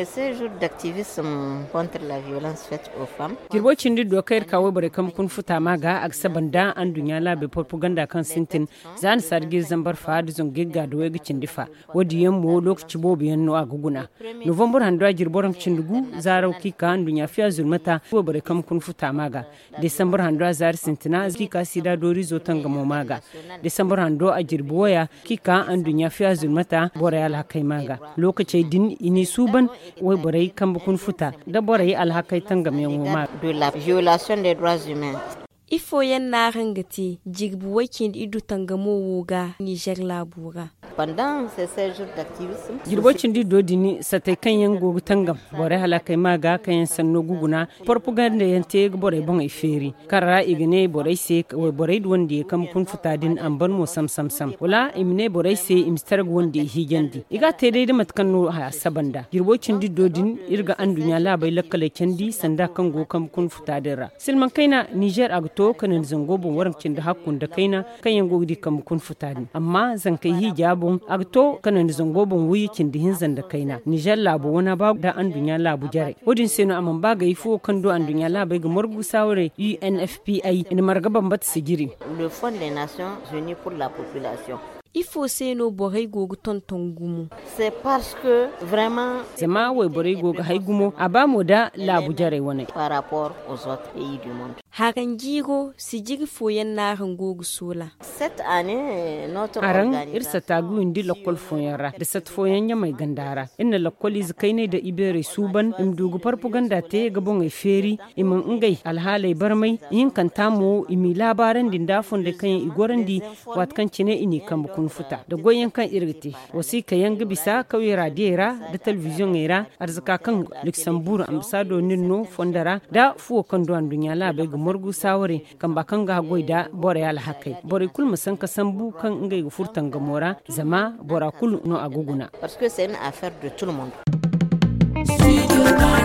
ces jours d'activisme contre la violence faite aux femmes. Girbocin di dokayar kawo bare kam kun futa maga ak sabanda an dunya labe propaganda kan sintin zan sargir zambar fa da zon gigga da wegi cindifa wadi yammo lokaci bobiyan no aguguna november hando girboram cindugu zarau kika an dunya fiya zulmata ko bare kam kun futa maga december hando zar sintina kika sida dori zo tanga mo maga december hando a girboya kika an dunya fiya zulmata bore alhakai maga lokaci din ini suban wai bare kam kun futa da bore alhakai tanga me ma de la violation des droits humains. Ifo yan na rangati jigbu wakin idu tangamo woga Niger labura. Pendant ces jours d'activisme, girbocin di dodini satai kan yan gogu tangam bore halakai maga kan yan sanno guguna propaganda yan te bore bon iferi karra igene bore se bore wonde kam kun futadin amban mo sam wala imne bore se imstar wonde higandi iga te dai da matkanno ha sabanda girbocin di dodin irga an dunya labai lakkale kendi sanda kan go kam kun futadira silman kaina Niger agto kanin zango bon waramcin da hakkun da kaina kan yan gogu di kam kun futadin amma zan kai hijabun agto kanan zango bon wuyi kin dihin zanda kaina Niger labo wana ba da an dunya labu jare odin seno amman ba ga ifo kan do an dunya labai ga morgu sawre UNFPA in margaban bat sigiri le Fonds des Nations Unies pour la population. Il faut se no borai gogu tonton gumu. C'est parce que vraiment zama wai borai gogu haigumo abamo da labu jare wane par rapport aux autres pays du monde. Haran jiro si jigi foyen na gogu sola. Cette année notre aran organisation irsa tagu indi lokol foyara da sat foyen ya mai gandara inna lokol iz kaine da ibere suban imdugu propaganda te gabon ai feri iman ngai alhalai barmai yin kan tamo imi labaran din dafon da kan igorandi wat kan cine ini kan kun futa da goyen kan irgiti wasi kayan bisa kauye radiera da television era arzaka kan Luxembourg ambassador ninno fondara da fuo kan do dunya labe ga morgu sawre kan bakan ga goida bore al hakai bore kul musan ka sambu kan ngai ga furtan ga mora zama bora kul no aguguna parce que c'est une affaire de tout le monde.